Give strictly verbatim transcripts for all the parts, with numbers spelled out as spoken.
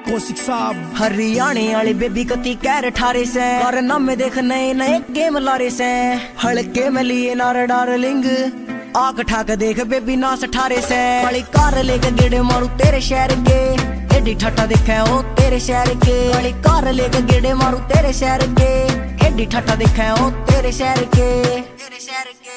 कौशिक साहब। हरियाणे वाली बेबी कती कैर ठारे से और नाम में देख नए नए गेम लारे से हड़के में लिए नार डार्लिंग आग ठाक देख बेबी नास ठारे से बड़ी कार लेके गेड़े मारू तेरे शहर के एडी ठट्टा देखे ओ तेरे शहर के बड़ी कार लेके गेड़े मारू तेरे शहर के एडी ठट्टा देखे ओ तेरे शहर के तेरे शहर के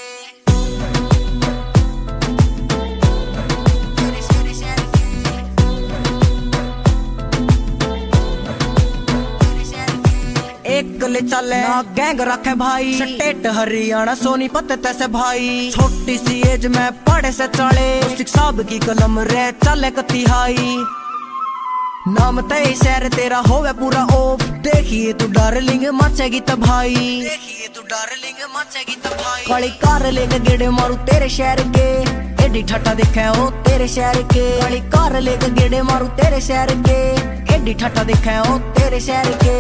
एक गले चले ना गैंग रखे भाई स्टेट हरियाणा सोनीपत तैसे भाई छोटी सी एज में पढ़े से चले शिक्षा की कलम रे चले कती हाई नाम तय शहर तेरा होवे पूरा ओफ देखिए तू डार्लिंग मचेगी तब भाई देखिए तू डार्लिंग मचेगी तब भाई बड़ी कार लेके गेड़े मारू तेरे शहर के एडी ठट्टा देखे ओ तेरे शहर के बड़ी कार लेके गेड़े मारू तेरे शहर के एडी ठट्टा देखे ओ तेरे शहर के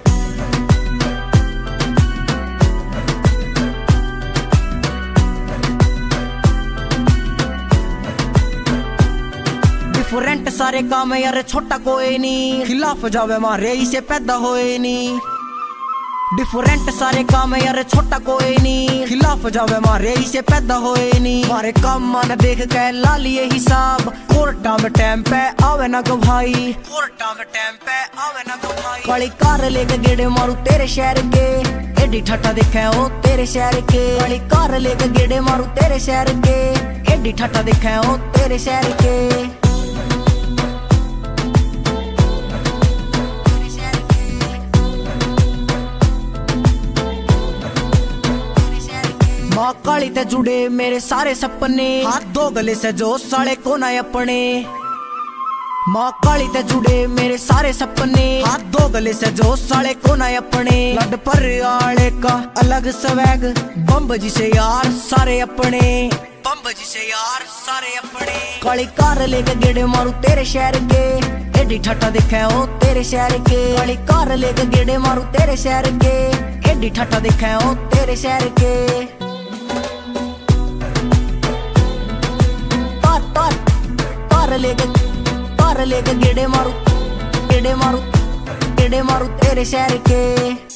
डिफरेंट सारे काम यार छोटा कोई नहीं खिलाफ जावे मारे इसे पैदा होए नहीं डिफरेंट सारे काम यार छोटा कोई नहीं खिलाफ जावे मारे इसे पैदा होए नहीं मारे काम मान देख के ला लिए हिसाब कोर्टा में टाइम पे आवे ना गो भाई कोर्टा में टाइम पे आवे ना गो भाई बड़ी कार लेके गेड़े मारू तेरे शहर के एडी ठट्टा देखे ओ तेरे शहर के बड़ी कार लेके गेड़े मारू तेरे शहर के एडी ठट्टा देखे ओ तेरे शहर के माँ काली ते जुड़े मेरे सारे सपने हाथ दो गले से जो साले को ना अपने माँ काली ते जुड़े मेरे सारे सपने हाथ दो गले से जो साले को ना अपने लड पर आले का अलग स्वैग बम्ब जी से यार सारे अपने बम्ब जी से यार सारे अपने काली कार लेके गेड़े मारू तेरे शहर के एडी ठट्टा देखे ओ तेरे शहर के काली कार लेके गेड़े मारू तेरे शहर के एडी ठट्टा देखे ओ तेरे शहर के कार लेके कार लेके गेड़े मारू गेड़े मारू गेड़े मारू तेरे शहर के।